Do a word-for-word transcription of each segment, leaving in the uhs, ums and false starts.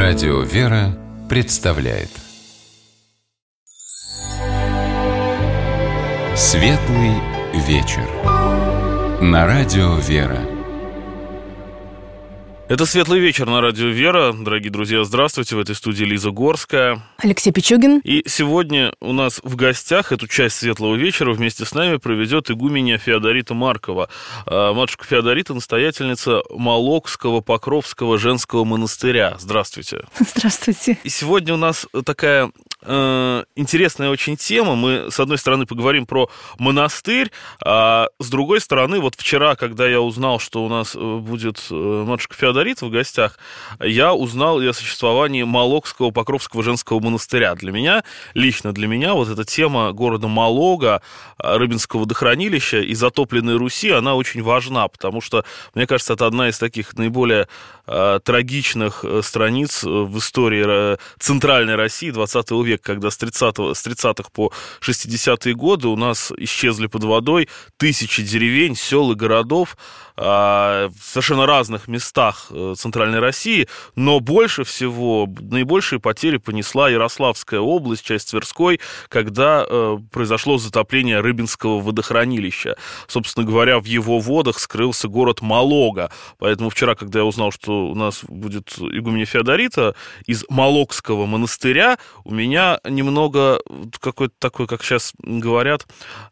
Радио «Вера» представляет Светлый вечер на Радио «Вера». Это «Светлый вечер» на Радио «Вера». Дорогие друзья, здравствуйте. В этой студии Лиза Горская. Алексей Пичугин. И сегодня у нас в гостях эту часть «Светлого вечера» вместе с нами проведет игуменья Феодорита Маркова. Матушка Феодорита – настоятельница Молокского Покровского женского монастыря. Здравствуйте. Здравствуйте. И сегодня у нас такая э, интересная очень тема. Мы, с одной стороны, поговорим про монастырь, а с другой стороны, вот вчера, когда я узнал, что у нас будет матушка Феодорита в гостях, я узнал и о существовании Молокского Покровского женского монастыря. Для меня, лично для меня, вот эта тема города Молога, Рыбинского водохранилища и затопленной Руси, она очень важна, потому что, мне кажется, это одна из таких наиболее э, трагичных страниц в истории центральной России двадцатого века, когда с тридцатых, с тридцатых по шестидесятые годы у нас исчезли под водой тысячи деревень, сел и городов э, в совершенно разных местах центральной России, но больше всего, наибольшие потери понесла Ярославская область, часть Тверской, когда э, произошло затопление Рыбинского водохранилища. Собственно говоря, в его водах скрылся город Молога. Поэтому вчера, когда я узнал, что у нас будет игуменья Феодорита из Молокского монастыря, у меня немного какой-то такой, как сейчас говорят,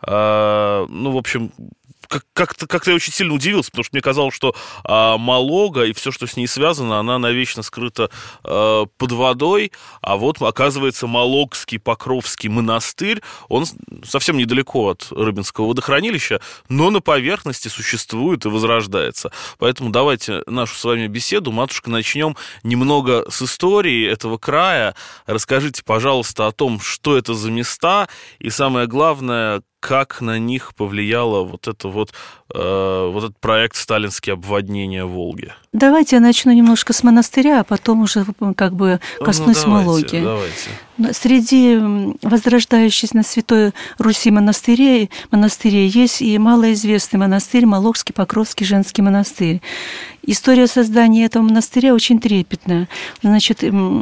э, ну, в общем... Как-то, как-то я очень сильно удивился, потому что мне казалось, что а, Молога и все, что с ней связано, она навечно скрыта а, под водой, а вот, оказывается, Молокский Покровский монастырь, он совсем недалеко от Рыбинского водохранилища, но на поверхности существует и возрождается. Поэтому давайте нашу с вами беседу, матушка, начнем немного с истории этого края. Расскажите, пожалуйста, о том, что это за места, и самое главное, как на них повлияло вот это вот, э, вот этот проект «Сталинские обводнения Волги». Давайте я начну немножко с монастыря, а потом уже как бы коснусь ну, давайте, Мологи. Давайте. Среди возрождающихся на Святой Руси монастырей, монастырей есть и малоизвестный монастырь Молокский Покровский женский монастырь. История создания этого монастыря очень трепетная. Значит,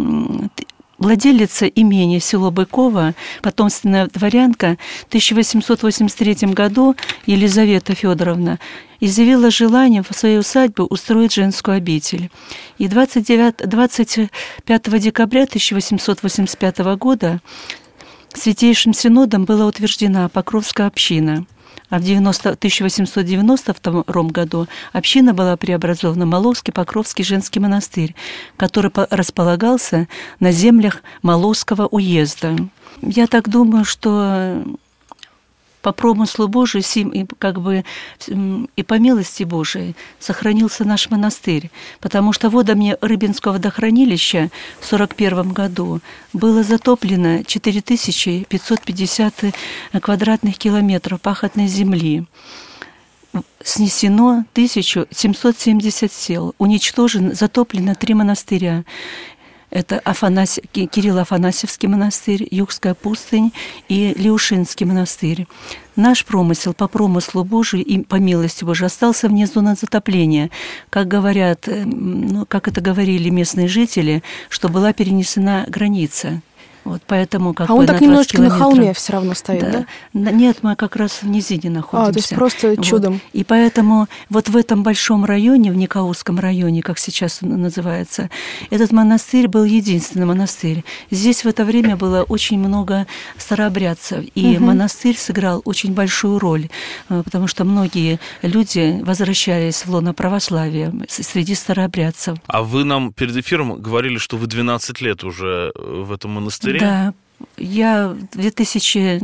владелица имения село Быково, потомственная дворянка, в тысяча восемьсот восемьдесят третьем году Елизавета Федоровна изъявила желание в своей усадьбе устроить женскую обитель. И двадцать пятого декабря тысяча восемьсот восемьдесят пятого года Святейшим Синодом была утверждена Покровская община. А в тысяча восемьсот девяносто втором году община была преобразована в Молокский Покровский женский монастырь, который располагался на землях Молокского уезда. Я так думаю, что по промыслу Божию, и, как бы, и по милости Божией сохранился наш монастырь, потому что водами Рыбинского водохранилища в сорок первом году было затоплено четыре тысячи пятьсот пятьдесят квадратных километров пахотной земли. Снесено тысяча семьсот семьдесят сел, уничтожено, затоплено три монастыря. Это Афанаси... Кирилло-Афанасьевский монастырь, Югская пустынь и Леушинский монастырь. Наш промысел по промыслу Божию и по милости Божией остался вне зоны затопления. Как говорят, ну, как это говорили местные жители, что была перенесена граница. Вот поэтому, как а он так немножечко на холме все равно стоит, да? да? Нет, мы как раз в низине находимся. А, то есть просто чудом. Вот. И поэтому вот в этом большом районе, в Никаусском районе, как сейчас он называется, этот монастырь был единственный монастырь. Здесь в это время было очень много старообрядцев, и угу. монастырь сыграл очень большую роль, потому что многие люди возвращались в лоно православия среди старообрядцев. А вы нам перед эфиром говорили, что вы двенадцать лет уже в этом монастыре? Да, я в две тысячи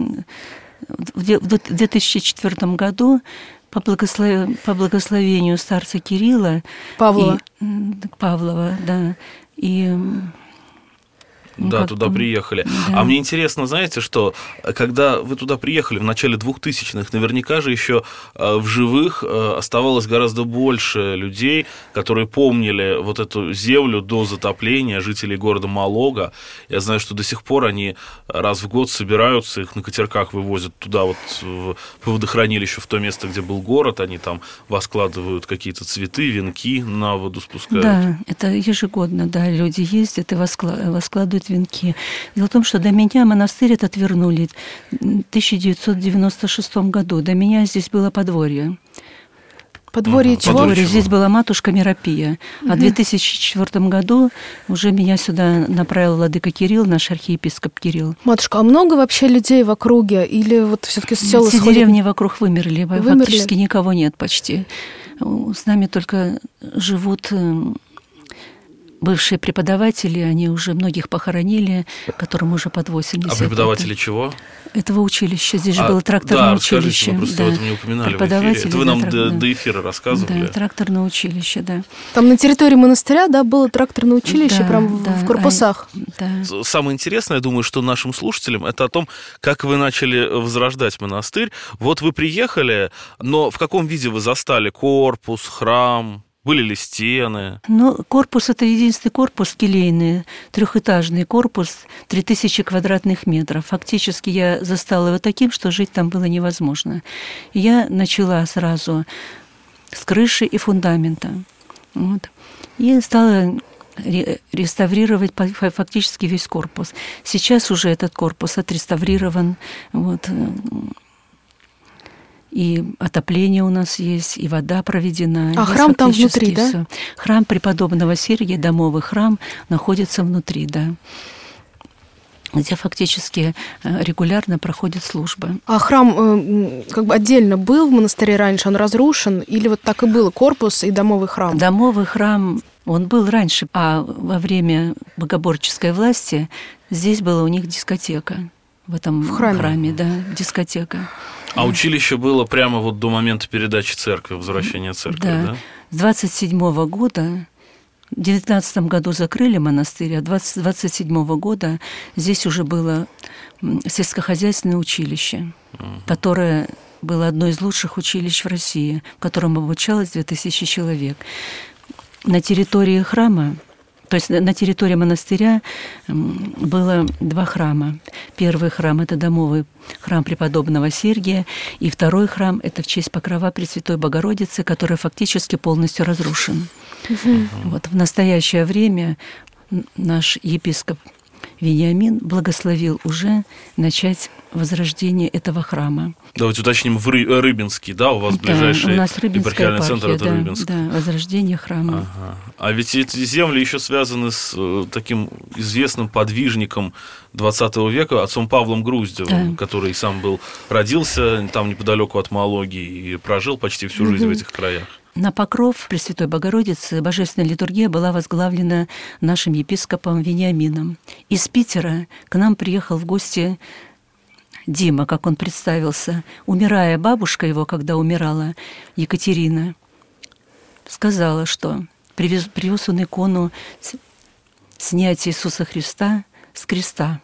четвёртом году по, благослов... по благословению старца Кирилла Павлова. И... Павлова, да, и Ну, да, туда приехали. Да. А мне интересно, знаете, что когда вы туда приехали в начале двухтысячных, наверняка же еще в живых оставалось гораздо больше людей, которые помнили вот эту землю до затопления, жителей города Малога. Я знаю, что до сих пор они раз в год собираются, их на катерках вывозят туда вот в водохранилище, в то место, где был город, они там воскладывают какие-то цветы, венки на воду спускают. Да, это ежегодно, да, люди ездят и воскладывают венки. Дело в том, что до меня монастырь этот вернули в тысяча девятьсот девяносто шестом году. До меня здесь было подворье. Подворье чего? Подворье. Здесь была матушка Миропия. А угу. в две тысячи четвёртом году уже меня сюда направил владыка Кирилл, наш архиепископ Кирилл. Матушка, а много вообще людей в округе? Или вот все-таки села Все сходят? Деревни вокруг вымерли. вымерли. Фактически никого нет почти. С нами только живут бывшие преподаватели, они уже многих похоронили, которым уже под восемьдесят. А преподаватели это, чего? Этого училища. Здесь же а, было тракторное да, училище. Мы просто да. об этом не упоминали в эфире. Это вы нам да, до, да. до эфира рассказывали. Да, тракторное училище, да. Там на территории монастыря, да, было тракторное училище, да, прям да, в корпусах. А, да. Самое интересное, я думаю, что нашим слушателям, это о том, как вы начали возрождать монастырь. Вот вы приехали, но в каком виде вы застали корпус, храм? Были ли стены? Ну, корпус – это единственный корпус келейный, трехэтажный корпус, три тысячи квадратных метров. Фактически я застала его таким, что жить там было невозможно. И я начала сразу с крыши и фундамента. Вот. И стала реставрировать фактически весь корпус. Сейчас уже этот корпус отреставрирован. Вот. И отопление у нас есть, и вода проведена. А храм там внутри, да? Всё. Храм преподобного Сергия, домовый храм, находится внутри, да, где фактически регулярно проходит служба. А храм как бы отдельно был в монастыре раньше, он разрушен? Или вот так и было, корпус и домовый храм? Домовый храм, он был раньше, а во время богоборческой власти здесь была у них дискотека. В этом в храме. храме, да, дискотека. А училище было прямо вот до момента передачи церкви, возвращения церкви, да? Да. С двадцать седьмого года, в девятнадцатом году закрыли монастырь, а с двадцать седьмого года здесь уже было сельскохозяйственное училище, угу. которое было одно из лучших училищ в России, в котором обучалось две тысячи человек. На территории храма, то есть на территории монастыря было два храма. Первый храм – это домовый храм преподобного Сергия, и второй храм – это в честь покрова Пресвятой Богородицы, который фактически полностью разрушен. Угу. Вот в настоящее время наш епископ Вениамин благословил уже начать возрождение этого храма. Давайте уточним, в Ры- Рыбинске, да, у вас да, ближайший у нас епархиальный центр, это да, Рыбинск. Да, возрождение храма. Ага. А ведь эти земли еще связаны с э, таким известным подвижником двадцатого века, отцом Павлом Груздевым, да. который сам был, родился там неподалеку от Малоги и прожил почти всю жизнь угу. в этих краях. На покров Пресвятой Богородицы божественная литургия была возглавлена нашим епископом Вениамином. Из Питера к нам приехал в гости Дима, как он представился. Умирая, бабушка его, когда умирала, Екатерина, сказала, что привез, привез он икону снятия Иисуса Христа с креста.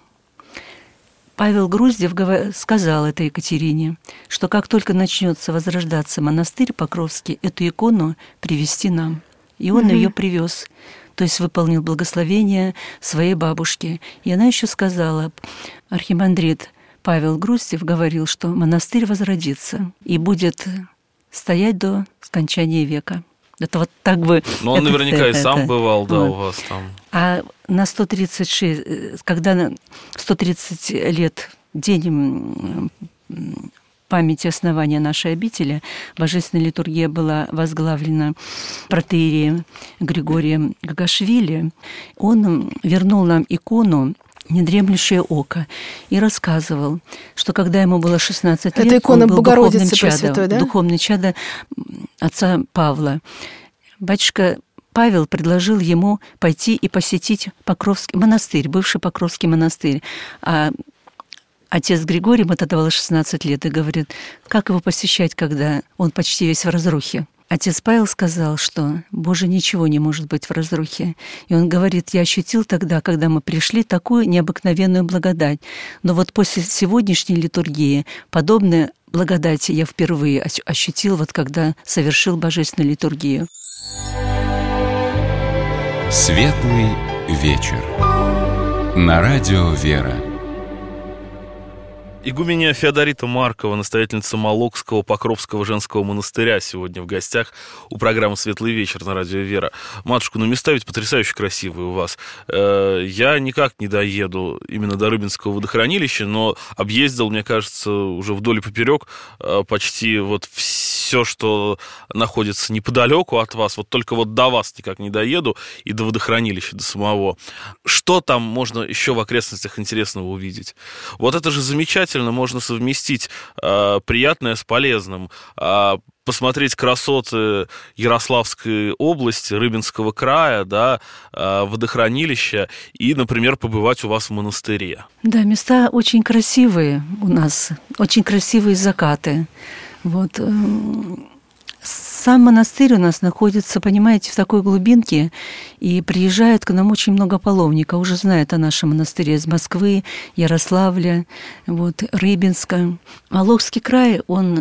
Павел Груздев сказал этой Екатерине, что как только начнется возрождаться монастырь Покровский, эту икону привезти нам. И он угу. ее привез, то есть выполнил благословение своей бабушки. И она еще сказала, архимандрит Павел Груздев говорил, что монастырь возродится и будет стоять до скончания века. Это вот так бы... Ну, он это, наверняка это, и сам это, бывал, да, вот. у вас там. А на сто тридцать шесть, когда на сто тридцать лет день памяти основания нашей обители, божественная литургия была возглавлена протоиереем Григорием Гагашвили, он вернул нам икону «Недремлющее око» и рассказывал, что когда ему было шестнадцать лет, это икона он был Богородицы духовным Пресвятой, чадом, да? духовный чадо отца Павла. Батюшка Павел предложил ему пойти и посетить Покровский монастырь, бывший Покровский монастырь. А отец Григорий, ему тогда было шестнадцать лет, и говорит, как его посещать, когда он почти весь в разрухе. отец Павел сказал, что «Боже, ничего не может быть в разрухе». И он говорит, я ощутил тогда, когда мы пришли, такую необыкновенную благодать. Но вот после сегодняшней литургии подобное благодати я впервые ощутил, вот когда совершил божественную литургию. Светлый вечер. На радио «Вера». Игуменья Феодорита Маркова, настоятельница Молокского Покровского женского монастыря, сегодня в гостях у программы «Светлый вечер» на радио «Вера». Матушка, ну места ведь потрясающе красивые у вас. Я никак не доеду именно до Рыбинского водохранилища, но объездил, мне кажется, уже вдоль и поперек почти вот все, что находится неподалеку от вас. Вот только вот до вас никак не доеду и до водохранилища, до самого. Что там можно еще в окрестностях интересного увидеть? Вот это же замечательно. Можно совместить э, приятное с полезным, э, посмотреть красоты Ярославской области, Рыбинского края, да, э, водохранилища и, например, побывать у вас в монастыре. Да, места очень красивые у нас, очень красивые закаты. Вот. Сам монастырь у нас находится, понимаете, в такой глубинке, и приезжает к нам очень много паломников, уже знают о нашем монастыре из Москвы, Ярославля, вот, Рыбинска. Молокский край, он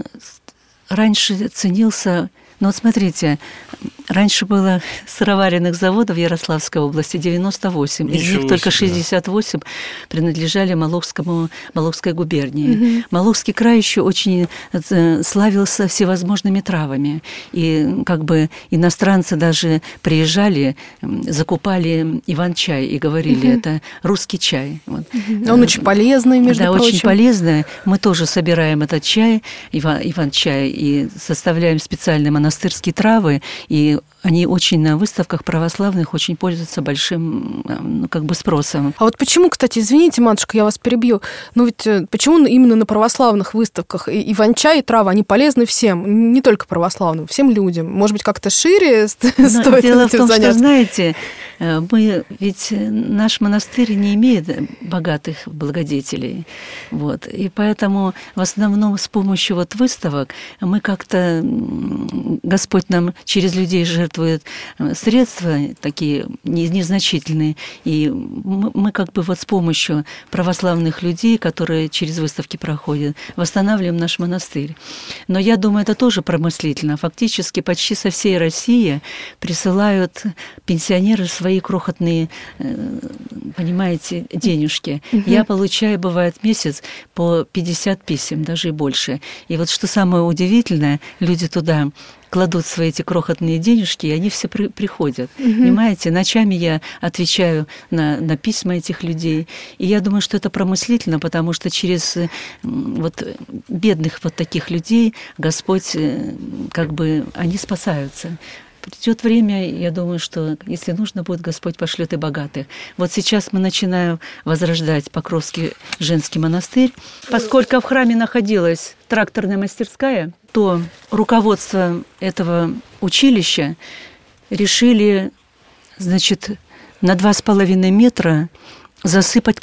раньше ценился... Ну вот смотрите, раньше было сыроваренных заводов в Ярославской области девяносто восемь. Из них только шестьдесят восемь принадлежали Молокскому, Молокской губернии. Угу. Молокский край еще очень славился всевозможными травами. И как бы иностранцы даже приезжали, закупали иван-чай и говорили, угу. это русский чай. Вот. Угу. Он очень полезный, между да, прочим. Да, очень полезный. Мы тоже собираем этот чай, иван-чай, и составляем специальные монастырские монастырские травы, и они очень на выставках православных очень пользуются большим, ну, как бы спросом. А вот почему, кстати, извините, матушка, я вас перебью, но ведь почему именно на православных выставках иван-чай и травы, они полезны всем, не только православным, всем людям? Может быть, как-то шире стоит этим заняться? Дело в том, что, знаете, мы, ведь наш монастырь не имеет богатых благодетелей, вот, и поэтому в основном с помощью вот выставок мы как-то, Господь нам через людей жертвует средства такие незначительные, и мы, мы как бы вот с помощью православных людей, которые через выставки проходят, восстанавливаем наш монастырь. Но я думаю, это тоже промыслительно. Фактически почти со всей России присылают пенсионеры свои крохотные, понимаете, денежки. Угу. Я получаю, бывает, в месяц по пятьдесят писем, даже и больше. И вот что самое удивительное, люди туда кладут свои эти крохотные денежки, и они все при, приходят. Угу. Понимаете, ночами я отвечаю на, на письма этих людей. И я думаю, что это промыслительно, потому что через вот бедных вот таких людей Господь, как бы, они спасаются. Придет время, я думаю, что если нужно будет, Господь пошлет и богатых. Вот сейчас мы начинаем возрождать Покровский женский монастырь. Поскольку в храме находилась тракторная мастерская, то руководство этого училища решили, значит, на два с половиной метра засыпать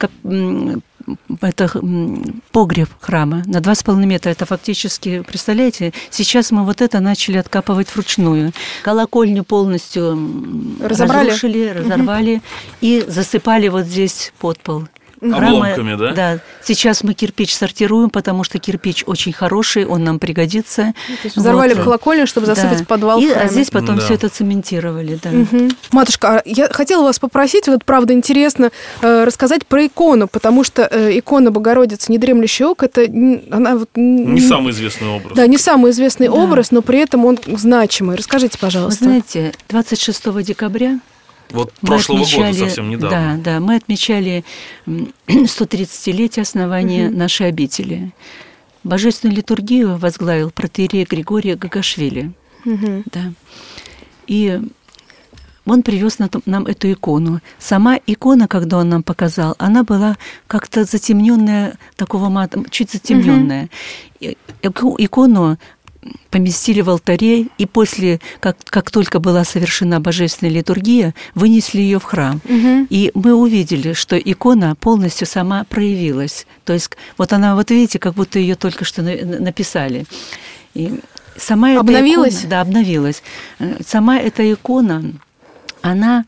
это погреб храма на два с половиной метра. Это фактически, представляете, сейчас мы вот это начали откапывать вручную. Колокольню полностью разобрали, разрушили, разорвали, угу. и засыпали вот здесь подпол. Обломками, да? Да. Сейчас мы кирпич сортируем, потому что кирпич очень хороший, он нам пригодится. То есть взорвали вот. колокольню, чтобы засыпать да. подвал и, в храме. А здесь потом да. все это цементировали. Да. Угу. Матушка, я хотела вас попросить, вот правда интересно, э, рассказать про икону, потому что э, икона Богородицы Недремлющий Ок, это она вот, не самый известный образ. Да, не самый известный да. образ, но при этом он значимый. Расскажите, пожалуйста. Вы знаете, двадцать шестого декабря вот прошлого отмечали, года совсем недавно. Да, да, мы отмечали сто тридцатилетие основания угу. нашей обители. Божественную литургию возглавил протоиерей Григорий Гагашвили. Угу. Да. И он привез нам эту икону. Сама икона, когда он нам показал, она была как-то затемненная, такого мата, чуть затемненная. Угу. Икону поместили в алтаре, и после, как, как только была совершена божественная литургия, вынесли ее в храм. Угу. И мы увидели, что икона полностью сама проявилась. То есть вот она, вот видите, как будто ее только что написали. И Сама эта обновилась? Икона, да, обновилась. Сама эта икона, она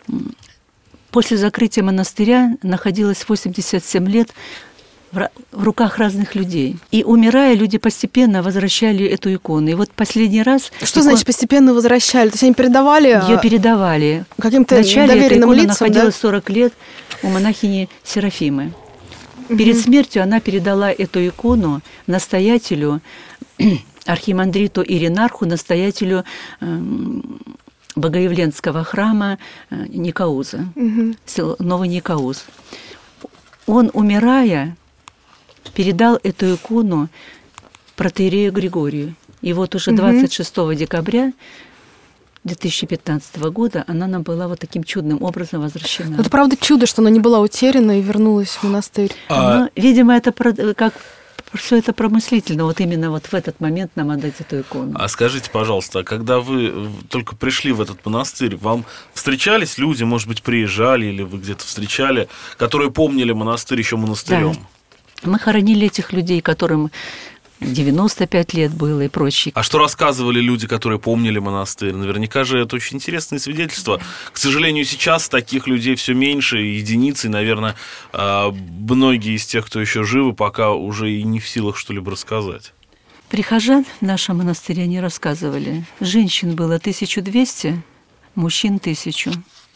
после закрытия монастыря находилась восемьдесят семь лет в руках разных людей. И, умирая, люди постепенно возвращали эту икону. И вот последний раз... Что икон... значит постепенно возвращали? То есть они передавали... Ее передавали. Каким-то Вначале эта доверенным икона лицам, находилась да? сорок лет у монахини Серафимы. Угу. Перед смертью она передала эту икону настоятелю, архимандриту Иринарху, настоятелю Богоявленского храма Никауза, угу. Новый Никауз. Он, умирая, передал эту икону протоиерею Григорию. И вот уже двадцать шестого декабря две тысячи пятнадцатого года она нам была вот таким чудным образом возвращена. Это правда чудо, что она не была утеряна и вернулась в монастырь. А... Ну, видимо, это как... Все это промыслительно, вот именно вот в этот момент нам отдать эту икону. А скажите, пожалуйста, когда вы только пришли в этот монастырь, вам встречались люди, может быть, приезжали или вы где-то встречали, которые помнили монастырь еще монастырем? Да. Мы хоронили этих людей, которым девяносто пять лет было и прочее. А что рассказывали люди, которые помнили монастырь? Наверняка же это очень интересные свидетельства. К сожалению, сейчас таких людей все меньше, единицы, и, наверное, многие из тех, кто еще живы, пока уже и не в силах что-либо рассказать. Прихожан в нашем монастыре не рассказывали. Женщин было тысяча двести, мужчин тысячу.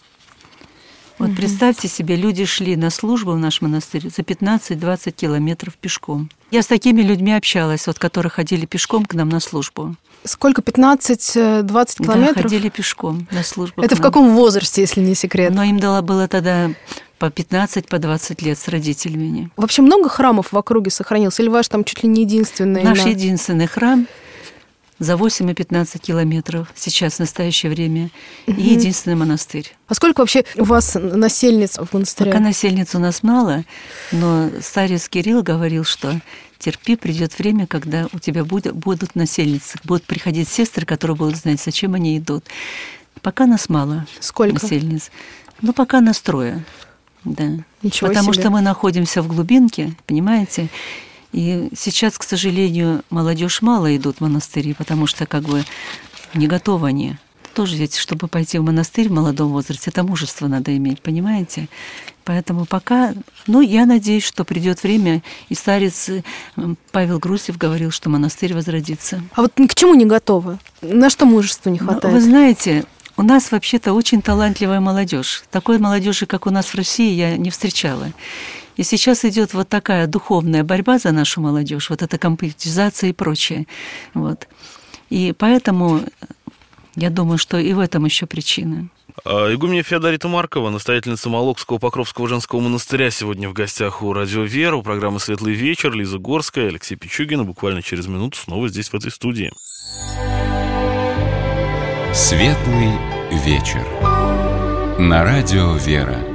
Вот угу. Представьте себе, люди шли на службу в наш монастырь за пятнадцать-двадцать километров пешком. Я с такими людьми общалась, вот, которые ходили пешком к нам на службу. Сколько? пятнадцать-двадцать километров? Да, ходили пешком на службу. Это в каком возрасте, если не секрет? Но им дало было тогда по пятнадцать, по двадцать лет с родителями. Вообще много храмов в округе сохранилось? Или ваш там чуть ли не единственный? Наш на... единственный храм за восемь и пятнадцать километров сейчас, в настоящее время, угу. И единственный монастырь. А сколько вообще у вас насельниц в монастыре? Пока насельниц у нас мало, но старец Кирилл говорил, что терпи, придет время, когда у тебя будет, будут насельницы, будут приходить сестры, которые будут знать, зачем они идут. Пока нас мало. Сколько? Насельниц. Ну, пока нас трое. Да. Ничего Потому себе. что мы находимся в глубинке, понимаете? И сейчас, к сожалению, молодежь мало идут в монастыри, потому что как бы не готовы они. Тоже ведь, чтобы пойти в монастырь в молодом возрасте, это мужество надо иметь, понимаете? Поэтому пока, ну, я надеюсь, что придет время, и старец Павел Грусев говорил, что монастырь возродится. А вот к чему не готовы? На что мужества не хватает? Ну, вы знаете, у нас вообще-то очень талантливая молодежь. Такой молодежи, как у нас в России, я не встречала. И сейчас идет вот такая духовная борьба за нашу молодежь, вот эта компьютеризация и прочее. Вот. И поэтому я думаю, что и в этом еще причина. Игуменья Феодорита Маркова, настоятельница Молокского Покровского женского монастыря, сегодня в гостях у Радио Вера, у программы «Светлый вечер». Лиза Горская, Алексей Пичугин. Буквально через минуту снова здесь, в этой студии. «Светлый вечер» на Радио Вера.